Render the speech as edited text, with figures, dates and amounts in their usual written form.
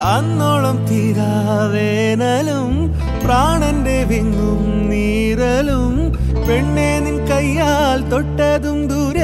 അന്നോളം തീരാവേനലും പ്രാണന്റെ വിങ്ങും നീരലും പെണ്ണെ നിൻ കയ്യാൽ തൊട്ടതും ദൂരെ